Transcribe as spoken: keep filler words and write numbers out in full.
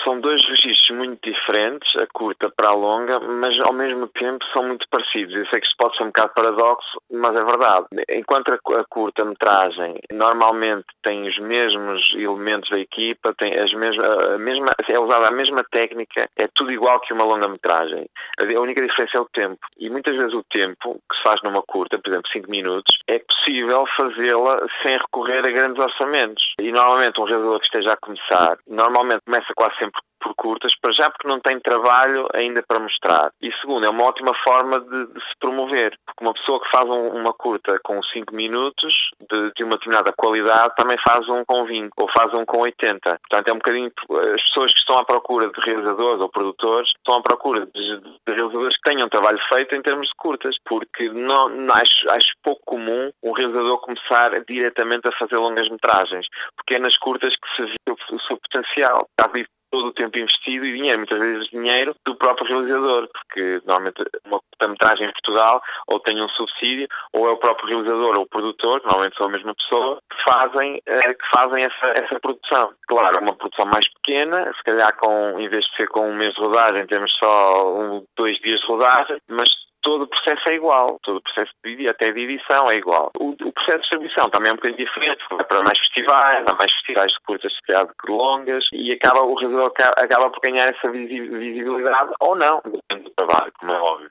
são dois registros muito diferentes, a curta para a longa, mas ao mesmo tempo são muito parecidos. Eu sei que isto pode ser um bocado paradoxo, mas é verdade. Enquanto a curta-metragem normalmente tem os mesmos elementos da equipa, tem as mesmas, a mesma, é usada a mesma técnica, é tudo igual que uma longa-metragem. A única diferença é o tempo. E muitas vezes o tempo que se faz numa curta, por exemplo, cinco minutos, é possível fazê-la sem recorrer a grandes orçamentos. E normalmente um realizador que esteja a começar, normalmente começa quase sempre por curtas, para já porque não tem trabalho ainda para mostrar. E segundo, é uma ótima forma de, de se promover, porque uma pessoa que faz um, uma curta com cinco minutos de, de uma determinada qualidade também faz um com vinte ou faz um com oitenta. Portanto, é um bocadinho, as pessoas que estão à procura de realizadores ou produtores estão à procura de, de realizadores que tenham trabalho feito em termos de curtas, porque não, não acho, acho pouco comum um realizador começar diretamente a fazer longas metragens, porque é nas curtas que se vê o, o seu potencial. Está vivo todo o tempo investido e dinheiro, muitas vezes dinheiro do próprio realizador, porque normalmente uma curta-metragem em Portugal ou tem um subsídio, ou é o próprio realizador ou o produtor, que normalmente são a mesma pessoa, que fazem, eh, que fazem essa, essa produção. Claro, uma produção mais pequena, se calhar com, em vez de ser com um mês de rodagem, temos só um, dois dias de rodagem, mas todo o processo é igual, todo o processo de, até de edição é igual. O, o processo de distribuição também é um bocadinho diferente, vai para mais festivais, há mais festivais de curtas, se calhar, de longas, e acaba, o realizador acaba por ganhar essa visibilidade ou não, depende do trabalho, como é óbvio.